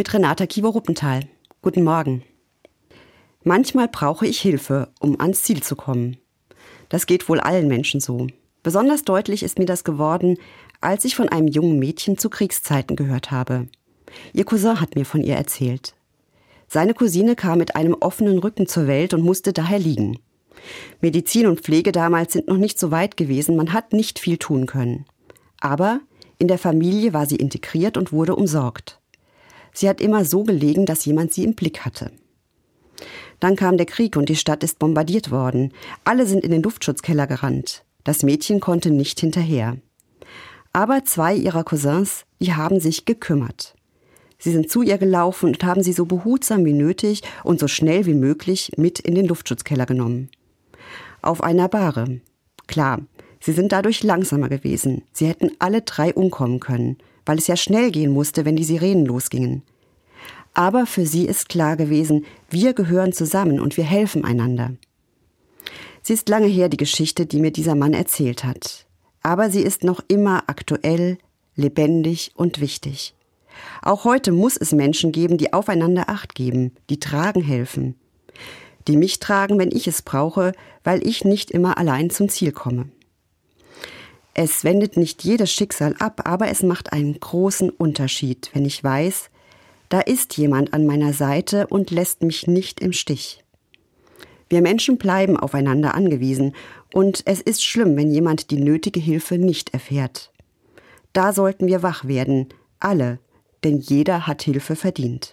mit Renata Kiewer-Ruppenthal. Guten Morgen. Manchmal brauche ich Hilfe, um ans Ziel zu kommen. Das geht wohl allen Menschen so. Besonders deutlich ist mir das geworden, als ich von einem jungen Mädchen zu Kriegszeiten gehört habe. Ihr Cousin hat mir von ihr erzählt. Seine Cousine kam mit einem offenen Rücken zur Welt und musste daher liegen. Medizin und Pflege damals sind noch nicht so weit gewesen, man hat nicht viel tun können. Aber in der Familie war sie integriert und wurde umsorgt. Sie hat immer so gelegen, dass jemand sie im Blick hatte. Dann kam der Krieg und die Stadt ist bombardiert worden. Alle sind in den Luftschutzkeller gerannt. Das Mädchen konnte nicht hinterher. Aber 2 ihrer Cousins, die haben sich gekümmert. Sie sind zu ihr gelaufen und haben sie so behutsam wie nötig und so schnell wie möglich mit in den Luftschutzkeller genommen. Auf einer Bahre. Klar, sie sind dadurch langsamer gewesen. Sie hätten alle 3 umkommen können, weil es ja schnell gehen musste, wenn die Sirenen losgingen. Aber für sie ist klar gewesen, wir gehören zusammen und wir helfen einander. Sie ist lange her, die Geschichte, die mir dieser Mann erzählt hat. Aber sie ist noch immer aktuell, lebendig und wichtig. Auch heute muss es Menschen geben, die aufeinander Acht geben, die tragen helfen. Die mich tragen, wenn ich es brauche, weil ich nicht immer allein zum Ziel komme. Es wendet nicht jedes Schicksal ab, aber es macht einen großen Unterschied, wenn ich weiß, da ist jemand an meiner Seite und lässt mich nicht im Stich. Wir Menschen bleiben aufeinander angewiesen und es ist schlimm, wenn jemand die nötige Hilfe nicht erfährt. Da sollten wir wach werden, alle, denn jeder hat Hilfe verdient.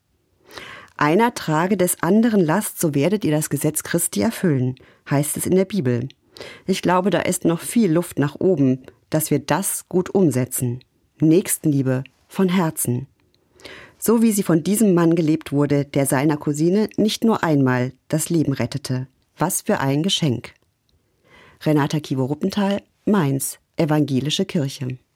Einer trage des anderen Last, so werdet ihr das Gesetz Christi erfüllen, heißt es in der Bibel. Ich glaube, da ist noch viel Luft nach oben, dass wir das gut umsetzen. Nächstenliebe von Herzen. So wie sie von diesem Mann gelebt wurde, der seiner Cousine nicht nur einmal das Leben rettete. Was für ein Geschenk. Renata Kiewer-Ruppenthal, Mainz, Evangelische Kirche.